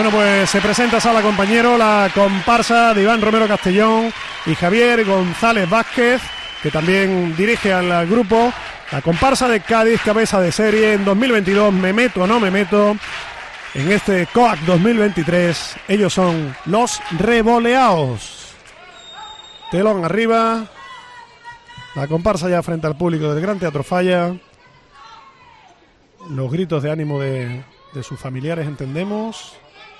Bueno, pues se presenta Sala Compañero, la comparsa de Iván Romero Castellón y Javier González Vázquez, que también dirige al grupo. La comparsa de Cádiz, cabeza de serie en 2022, me meto o no me meto. En este COAC 2023, ellos son los Revoleados. Telón arriba. La comparsa ya frente al público del Gran Teatro Falla. Los gritos de ánimo de sus familiares, entendemos.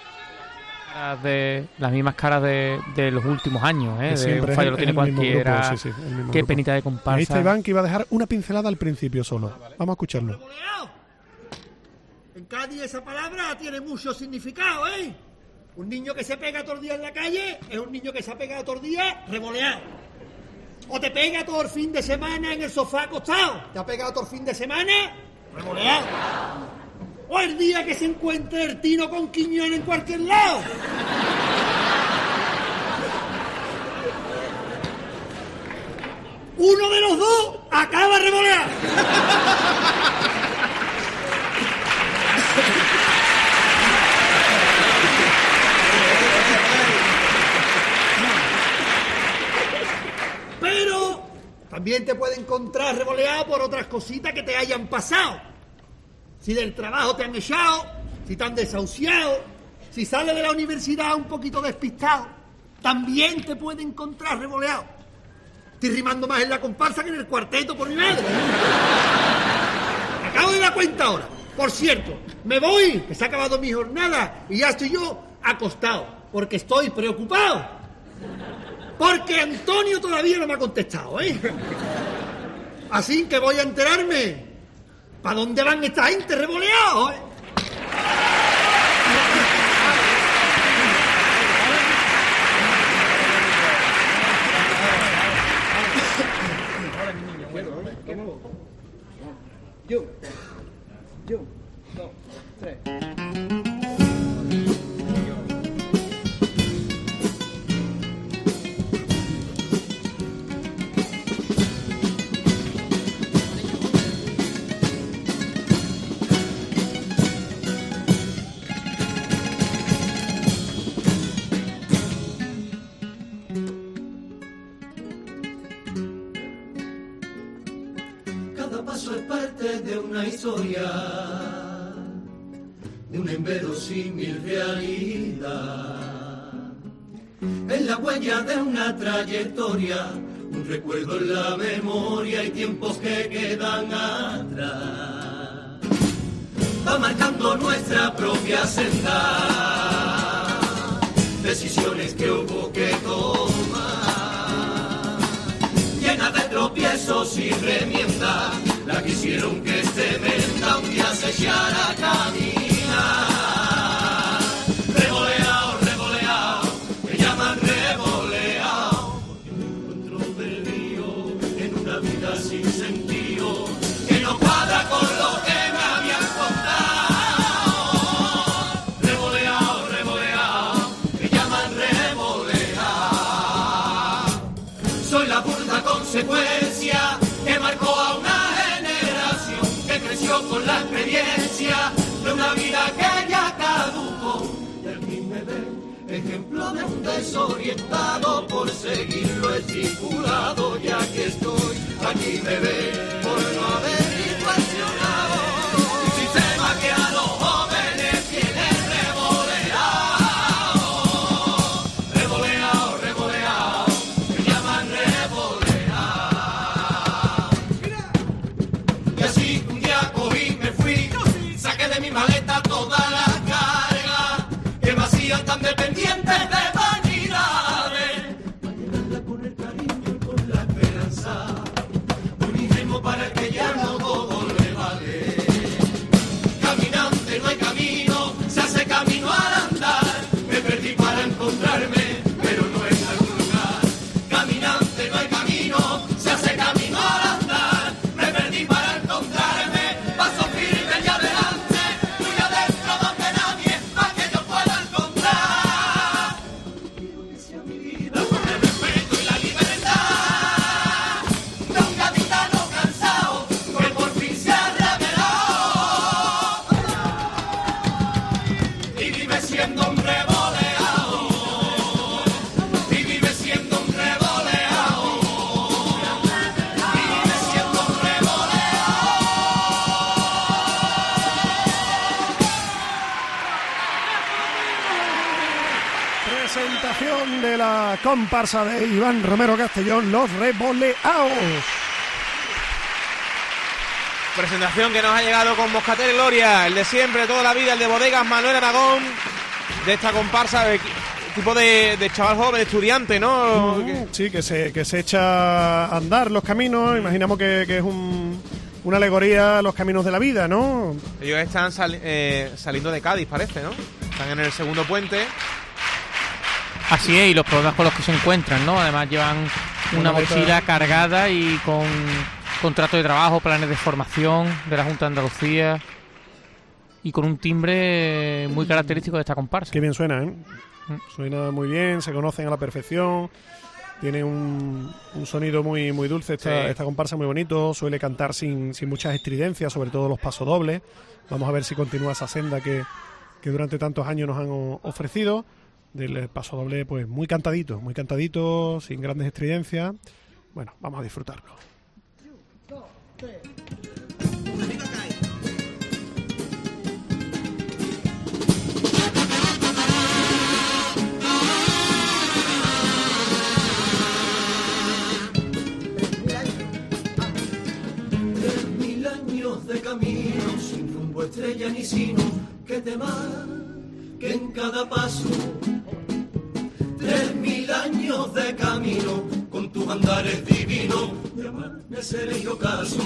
De las mismas caras de los últimos años, ¿eh? Siempre un fallo lo tiene cualquiera. Grupo, sí, qué grupo. penita de comparsa. Ahí está Iván, que iba a dejar una pincelada al principio solo. Vamos a escucharlo. En Cádiz esa palabra tiene mucho significado, ¿eh? Un niño que se pega todo el día en la calle es un niño que se ha pegado todo el día revoleado. O te pega todo el fin de semana en el sofá acostado. ¿Te ha pegado todo el fin de semana? Revoleado. O el día que se encuentre el Tino con Quiñón en cualquier lado. Uno de los dos acaba revoleado. Pero también te puede encontrar revoleado por otras cositas que te hayan pasado. Si del trabajo te han echado, si te han desahuciado, si sales de la universidad un poquito despistado, también te puede encontrar revoleado. Estoy rimando más en la comparsa que en el cuarteto, por mi madre. Me acabo de dar cuenta ahora. Por cierto, me voy, que se ha acabado mi jornada y ya estoy yo acostado, porque estoy preocupado. Porque Antonio todavía no me ha contestado, ¿eh? Así que voy a enterarme. ¿Para dónde van esta gente revoleados, eh? Yo, 2, 3. Historia de una inverosímil realidad, es la huella de una trayectoria, un recuerdo en la memoria y tiempos que quedan atrás, va marcando nuestra propia senda, decisiones que hubo que tomar, llenas de tropiezos y remiendas, la que hicieron que este menda un día se echara a caminar. Revoleado, revoleado, me llaman revoleado, porque me encuentro perdido en una vida sin sentido, que no cuadra con lo que me habían contado. Revoleado, revoleado, me llaman revoleado, soy la burda consecuencia que marcó a una con la experiencia de una vida que ya caducó. Y aquí me ven, ejemplo de un desorientado por seguir lo estipulado. Ya que estoy, aquí me ven por no haber reflexionado. Un sistema que a los jóvenes tiene revoleado. Revoleado, revoleado, me llaman revoleado. Y así de mi maleta toda la carga que me hacían tan dependientes de vanidades, para llenarla con el cariño y con la esperanza de un ingenuo Presentación de la comparsa de Iván Romero Castellón, Los Revoleados. Presentación que nos ha llegado con Moscatel Gloria, el de siempre, toda la vida, el de Bodegas Manuel Aragón, de esta comparsa, tipo de chaval joven, estudiante, ¿no? Sí, que se echa a andar los caminos. Imaginamos que es una alegoría a los caminos de la vida, ¿no? Ellos están saliendo de Cádiz, parece, ¿no? Están en el segundo puente. Así es, y los problemas con los que se encuentran, ¿no? Además llevan una mochila cargada y con contrato de trabajo, planes de formación de la Junta de Andalucía y con un timbre muy característico de esta comparsa. Qué bien suena, ¿eh? Suena muy bien, se conocen a la perfección, tiene un sonido muy, muy dulce esta comparsa, muy bonito, suele cantar sin muchas estridencias, sobre todo los pasodobles. Vamos a ver si continúa esa senda que durante tantos años nos han ofrecido. Del pasodoble, pues muy cantadito, sin grandes estridencias. Bueno, vamos a disfrutarlo. 1, 2, 3. De camino, sin rumbo, estrella ni sino, que te que en cada paso. 3000 años de camino, con tus andares divinos, de amanecer y ocaso.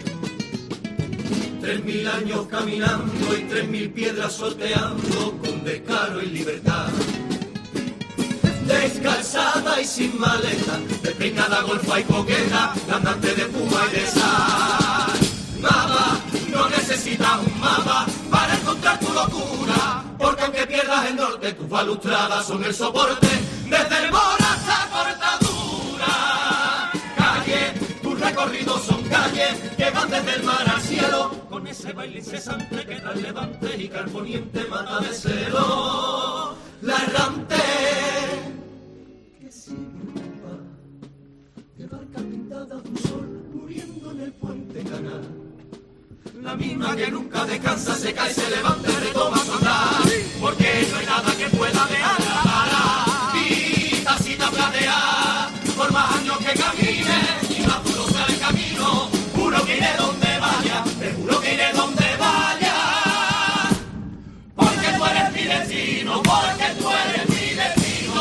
3000 años caminando y 3000 piedras sorteando, con descaro y libertad. Descalzada y sin maleta, despeinada, golfa y coqueta, andante de puma y de sal. Nada, no necesitas un mapa para encontrar tu locura, porque aunque pierdas el norte, tus balustradas son el soporte desde el Mora hasta Cortadura. Calle, tus recorridos son calles que van desde el mar al cielo, con ese baile incesante que da el levante y que al poniente mata de celo. La errante que sigue un mar de barca pintada de un sol muriendo en el puente canal. La misma que nunca descansa, se cae, se levanta y retoma su andar, porque no hay nada que pueda dejarla parar. Vida cita platea, por más años que camine, y más duro sea el camino, juro que iré donde vaya, te juro que iré donde vaya, porque tú eres mi destino, porque tú eres mi destino.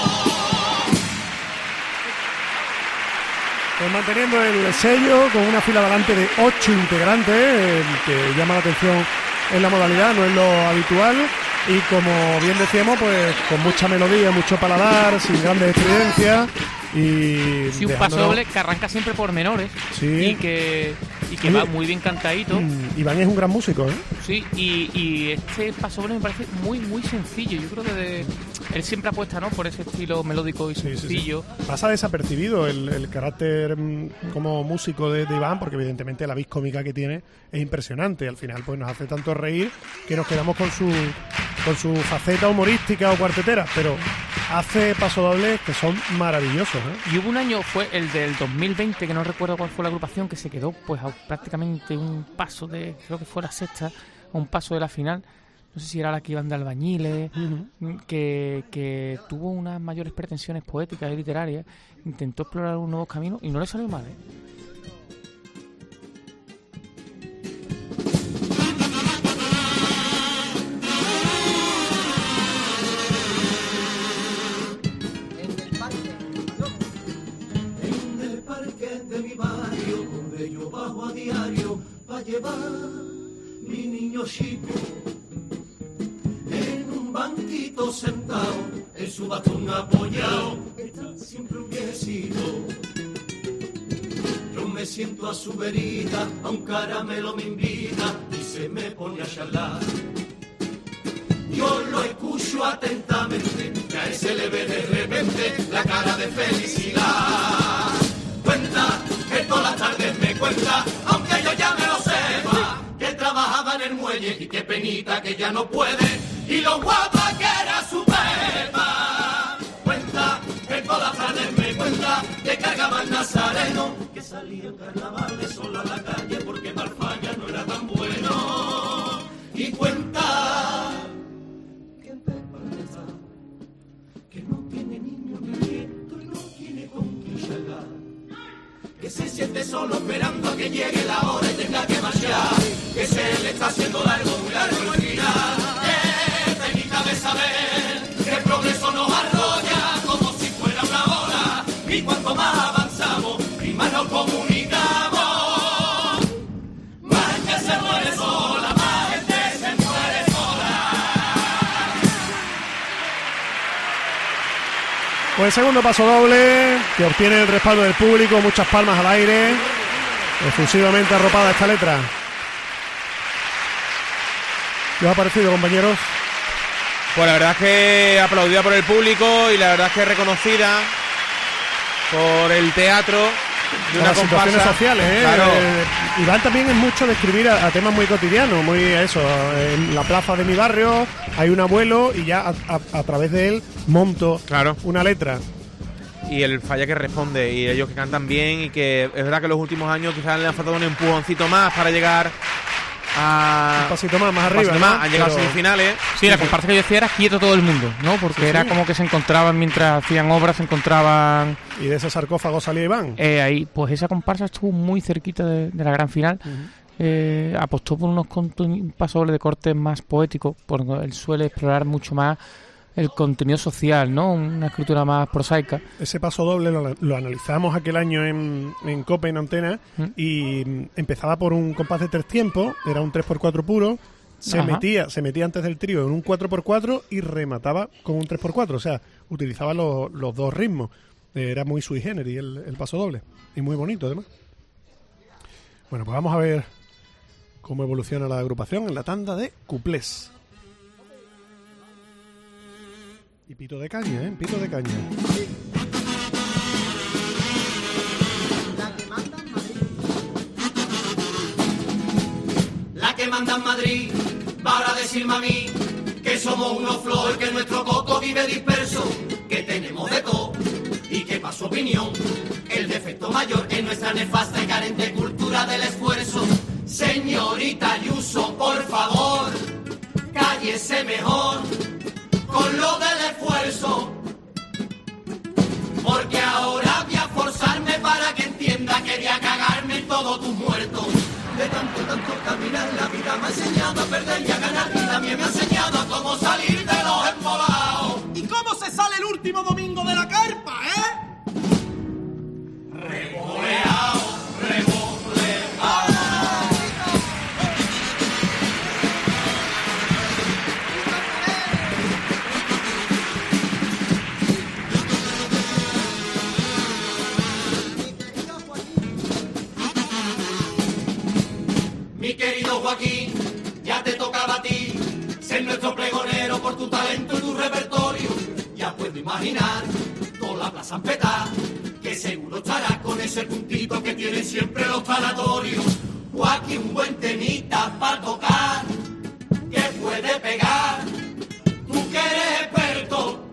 Pues manteniendo el sello con una fila delante de 8 integrantes, que llama la atención en la modalidad, no es lo habitual, y como bien decíamos, pues con mucha melodía, mucho paladar, sin grandes estridencias y sí, un paso doble que arranca siempre por menores, sí, y que va muy bien cantadito. Iván es un gran músico, ¿eh? Sí, y este paso doble me parece muy muy sencillo. Yo creo que él siempre apuesta, ¿no?, por ese estilo melódico y sencillo. Sí. Pasa desapercibido el carácter como músico de Iván, porque evidentemente la vis cómica que tiene es impresionante. Al final pues nos hace tanto reír que nos quedamos con su faceta humorística o cuartetera, pero hace pasodobles que son maravillosos, ¿eh? Y hubo un año, fue el del 2020, que no recuerdo cuál fue la agrupación, que se quedó pues a prácticamente un paso de, creo que fue la sexta, a un paso de la final. No sé si era la que iban de albañiles, que tuvo unas mayores pretensiones poéticas y literarias, intentó explorar un nuevo camino y no le salió mal, ¿eh? En el parque de mi barrio, donde yo bajo a diario para llevar mi niño chico, en un banquito sentado, en su bastón apoyado, está siempre un viejecito. Yo me siento a su verita, a un caramelo me invita y se me pone a charlar. Yo lo escucho atentamente, que a él se le ve de repente la cara de felicidad. Cuenta, que todas las tardes me cuenta, aunque yo ya me lo sepa, que él trabajaba en el muelle y qué penita que ya no puede, y lo guapa que era su pepa. Cuenta, que todas las tardes me cuenta, que cargaba el nazareno, que salía en carnavales sola a la calle porque Marfanya no era tan bueno. Y cuenta que en Pepa que se siente solo esperando a que llegue la hora y tenga que marchar, que se le está haciendo largo, muy largo el final. Penita de saber que el progreso nos arrolla como si fuera una ola, y cuanto más avanzamos y más nos comunicamos, más gente se muere sola, más gente se muere sola. Pues segundo paso doble, que obtiene el respaldo del público, muchas palmas al aire, efusivamente arropada esta letra. ¿Qué os ha parecido, compañeros? Pues la verdad es que aplaudida por el público y la verdad es que reconocida por el teatro de una las situaciones comparsa sociales, ¿eh? Claro. Iván también es mucho de escribir a temas muy cotidianos, muy a eso. En la plaza de mi barrio hay un abuelo y ya a través de él monto Claro. una letra. Y el falla que responde y ellos que cantan bien y que es verdad que en los últimos años quizás le han faltado un empujoncito más para llegar a Un pasito más un arriba, pasito ¿no? más, han llegado a Pero- semifinales. Sí, la comparsa que yo decía era quieto todo el mundo, ¿no? Porque Sí, era sí. como que se encontraban mientras hacían obras, se encontraban Y de ese sarcófago salía Iván. ahí. Pues esa comparsa estuvo muy cerquita de la gran final. Apostó por unos pasos de corte más poéticos, porque él suele explorar mucho más el contenido social, ¿no? Una escritura más prosaica. Ese paso doble lo analizamos aquel año en Copa en Antena y empezaba por un compás de 3 tiempos, era un 3x4 puro, se Ajá. metía antes del trío en un 4x4 y remataba con un 3x4, o sea, utilizaba los dos ritmos. Era muy sui generis el paso doble y muy bonito además. Bueno, pues vamos a ver cómo evoluciona la agrupación en la tanda de cuplés. Y pito de caña, pito de caña. La que manda en Madrid para decirme a mí que somos unos flores, que nuestro coco vive disperso, que tenemos de todo y que para su opinión el defecto mayor es nuestra nefasta y carente cultura del esfuerzo. Señorita Ayuso, por favor, cállese mejor con lo del esfuerzo, porque ahora voy a forzarme para que entienda que voy a cagarme en todos tus muertos. De tanto caminar, la vida me ha enseñado a perder y a ganar, y también me ha enseñado a cómo salir de los embolados. ¿Y cómo se sale el último domingo de la carpa, Revoleado, revoleado. Mi querido Joaquín, ya te tocaba a ti ser nuestro pregonero por tu talento y tu repertorio. Ya puedo imaginar toda la plaza empezar, que seguro estarás con ese puntito que tienen siempre los sanatorios. Joaquín, un buen temita para tocar, que puede pegar, tú que eres experto.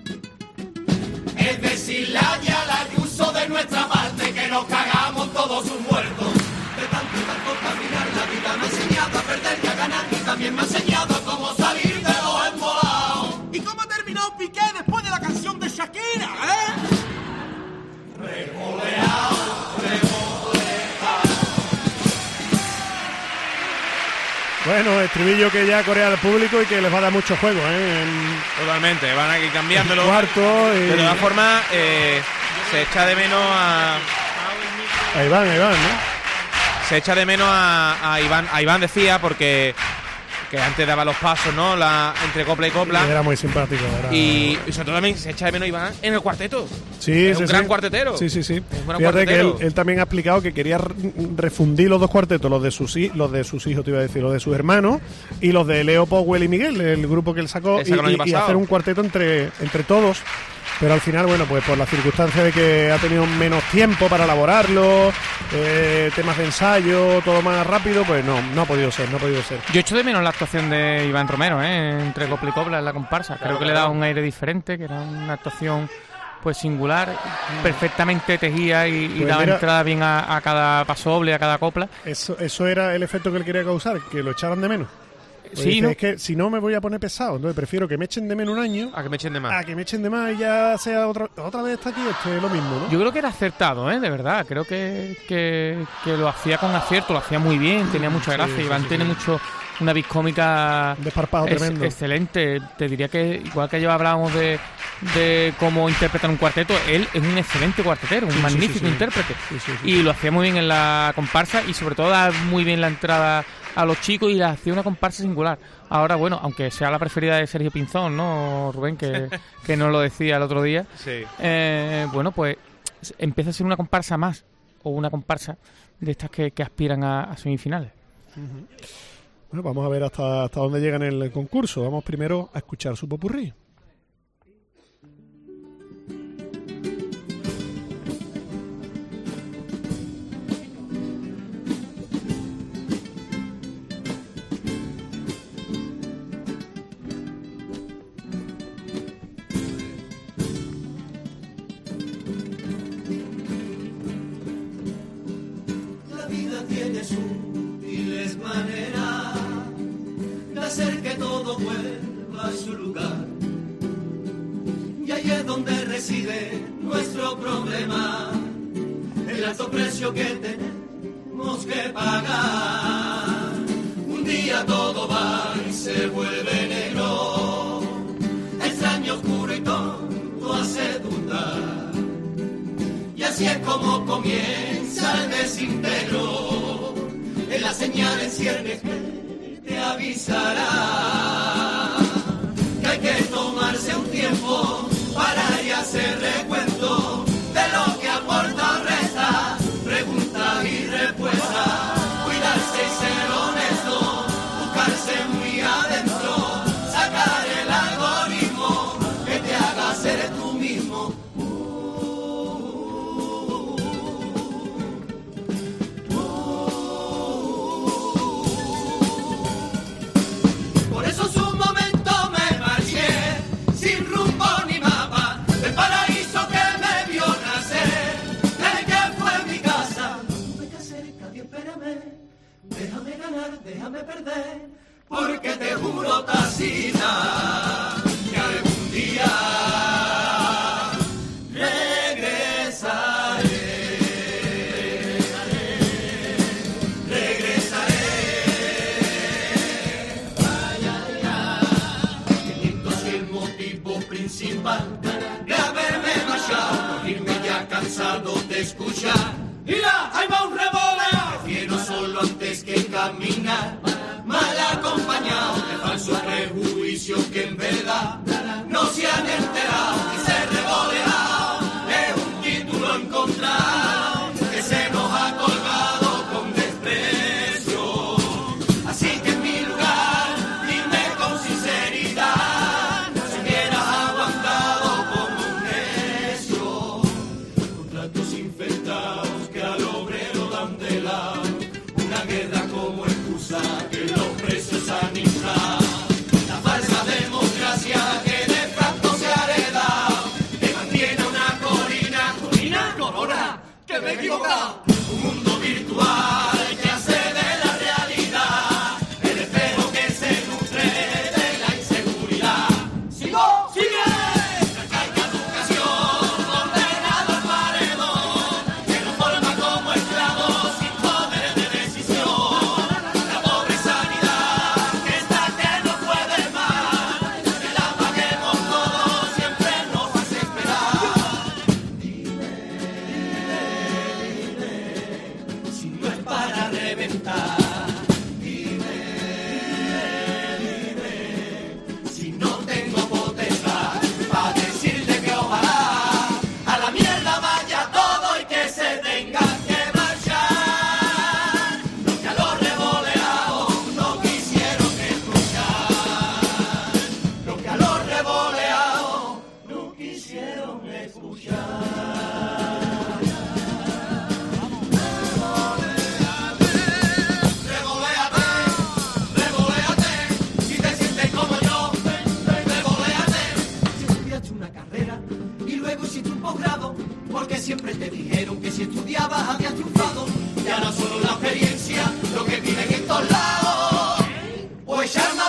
Es decirle a la Ayuso de nuestra parte que nos cagamos todos sus muertos. De tanto caminar, la vida me ha enseñado a perder y a ganar, y también me ha enseñado a cómo salir de los embolados. ¿Y cómo terminó Piqué después de la canción de Shakira, Revoleado, revoleado. Bueno, estribillo que ya corea al público y que les va a dar mucho juego, Totalmente, van a ir cambiándolo. Cuarto y... De todas formas, se echa de menos a Iván, ¿no? Se echa de menos a Iván decía, porque que antes daba los pasos, ¿no? Entre copla y copla. Era muy simpático. Y sobre todo también se echa de menos a Iván en el cuarteto. Sí, es un gran cuartetero. Sí. Es un gran Fíjate cuartetero. que él también ha explicado que quería refundir los dos cuartetos, los de sus hijos, te iba a decir, los de sus hermanos y los de Leo Powell y Miguel, el grupo que él sacó, El año y pasado. hacer un cuarteto entre todos. Pero al final, bueno, pues por la circunstancia de que ha tenido menos tiempo para elaborarlo, temas de ensayo, todo más rápido, pues no ha podido ser. Yo echo de menos la actuación de Iván Romero, entre copla y copla en la comparsa. Creo que le da un aire diferente, que era una actuación pues singular, perfectamente tejía y Pues daba mira, entrada bien a cada paso doble, a cada copla. Eso era el efecto que él quería causar, que lo echaran de menos. Pues sí, ¿no? Es que si no me voy a poner pesado, entonces prefiero que me echen de menos un año A que me echen de más. a que me echen de más y ya sea otra vez está aquí, lo mismo, ¿no? Yo creo que era acertado, de verdad. Creo que lo hacía con acierto, lo hacía muy bien, tenía mucha gracia. Iván tiene una vis cómica desparpajo tremendo. Excelente. Te diría que, igual que ya hablábamos de cómo interpretar un cuarteto, él es un excelente cuartetero, un magnífico intérprete. Y lo hacía muy bien en la comparsa y sobre todo da muy bien la entrada a los chicos y hacía una comparsa singular. Ahora, bueno, aunque sea la preferida de Sergio Pinzón, ¿no, Rubén? Que nos lo decía el otro día. Sí. Bueno, pues empieza a ser una comparsa más, o una comparsa de estas que aspiran a semifinales. Bueno, vamos a ver hasta dónde llega en el concurso. Vamos primero a escuchar su popurrí. Tiene sutiles maneras de hacer que todo vuelva a su lugar. Y ahí es donde reside nuestro problema, el alto precio que tenemos que pagar. Un día todo va y se vuelve negro, extraño, oscuro y todo hace dudar. Y así es como comienza el desintegro, en la señal en ciernes que te avisará que hay que tomarse un tiempo para ir a hacer recuento de lo que aporta o resta, pregunta y respuesta, cuidarse y ser honesto, buscarse muy adentro, sacar el algoritmo que te haga ser tú mismo. Déjame perder, porque te juro, tacita, que algún día regresaré. Ay, ay, ay, teniendo así el motivo principal de haberme marchado, no irme ya cansado de escuchar. ¡Mira, ahí va un revoleo! Prefiero solo antes que caminar, mal acompañado de falsos prejuicios que en verdad no se han enterado. Y ser revoleado es un título encontrado que se nos ha colgado con desprecio. Así que en mi lugar, dime con sinceridad, si hubieras aguantado como un necio, contratos infectados que al obrero dan de lado, una guerra como excusa que los precios han inflado, la falsa democracia que de facto se ha heredado, que mantiene una corona, que me he equivocado, un mundo virtual que hace de la realidad el espejo que se nutre de la inseguridad. ¡Sigo! ¡Sigue! Siempre te dijeron que si estudiabas habías triunfado, y ahora solo la experiencia lo que piden en todos lados, o echar más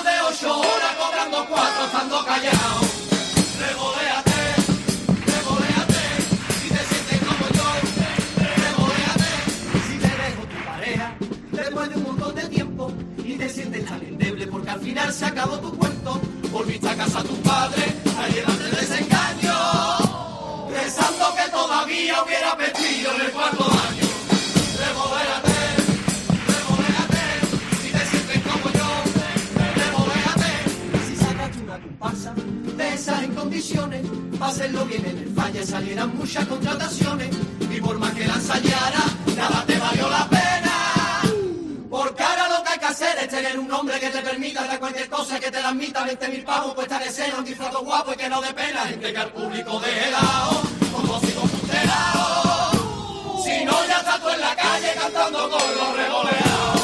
estás en condiciones, para hacerlo bien en el Valle salieran muchas contrataciones, y por más que la ensayara, nada te valió la pena. Porque ahora lo que hay que hacer es tener un nombre que te permita dar cualquier cosa que te la admita. 20.000 pavos puesta de escena, un disfrazo guapo y que no dé pena. Gente que al público de helado, como si con un helado. Si no, ya estás tú en la calle cantando con los revoleados.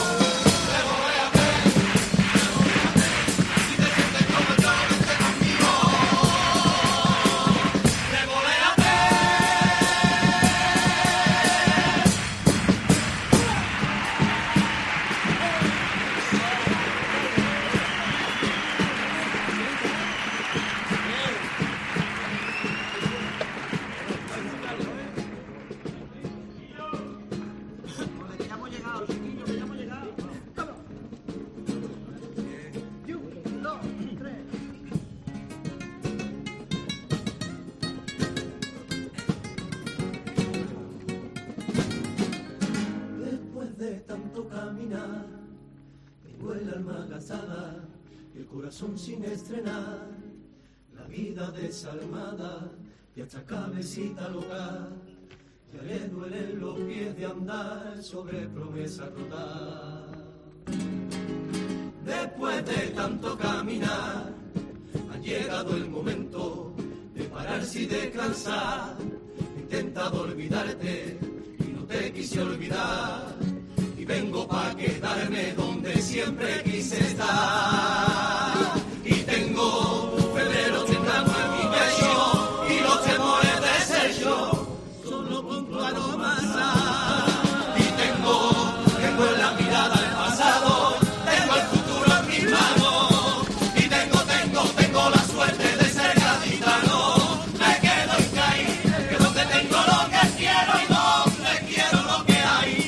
El corazón sin estrenar, la vida desalmada y hasta cabecita loca, ya le duelen los pies de andar sobre promesas rotas. Después de tanto caminar, ha llegado el momento de pararse y descansar. He intentado olvidarte y no te quise olvidar. Y vengo pa' quedarme donde siempre quise estar. Y tengo febrero temblando en mi pecho y los temores de ser yo, solo con tu aroma sal. Y tengo en la mirada el pasado, tengo el futuro en mis manos. Y tengo la suerte de ser gaditano. Me quedo en caí, que donde tengo lo que quiero y donde quiero lo que hay.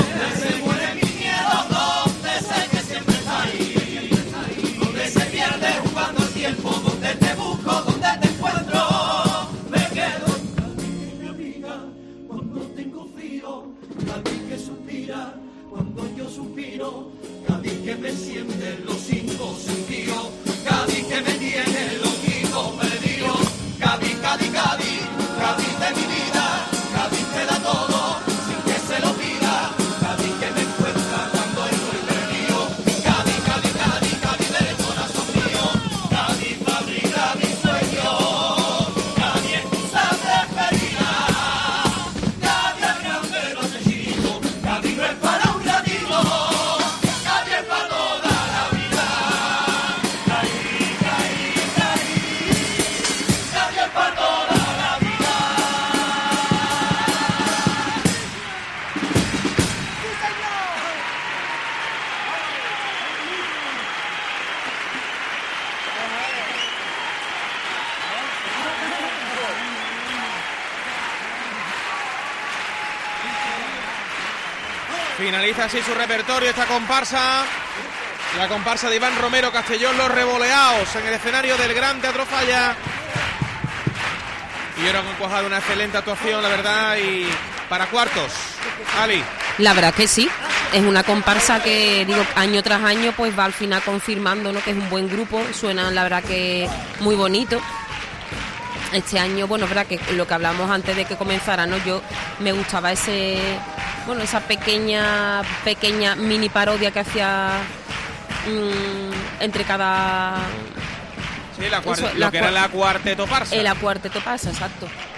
Donde te busco, donde te encuentro, me quedo en Cádiz, mi amiga, cuando tengo frío, Cádiz que suspira, cuando yo suspiro, Cádiz que me enciende los 5 sentidos, Cádiz que me tiene loquito perdido, Cádiz, Cádiz, Cádiz, Cádiz de mi vida, Cádiz te da todo, sin que se lo pida, Cádiz que me encuentra cuando estoy perdido, Cádiz, Cádiz, Cádiz, Cádiz del corazón mío, Cádiz fabrica mi sueño, Cádiz excusa preferida, Cádiz es grande, no es chico, Cádiz no es para un ratito, Cádiz es para toda la vida, Cádiz, Cádiz, Cádiz, Cádiz es para toda la vida. Finaliza así su repertorio esta comparsa, la comparsa de Iván Romero Castellón, Los Revoleados, en el escenario del Gran Teatro Falla. Y ahora han cuajado una excelente actuación, la verdad, y para cuartos. Ali. La verdad que sí, es una comparsa que, digo, año tras año pues va al final confirmando, ¿no?, que es un buen grupo, suena la verdad que muy bonito. Este año, bueno, es verdad que lo que hablamos antes de que comenzara, ¿no?, yo me gustaba esa pequeña mini parodia que hacía entre cada... Sí, lo que era la cuarteto parsa. La cuarteto parsa, exacto.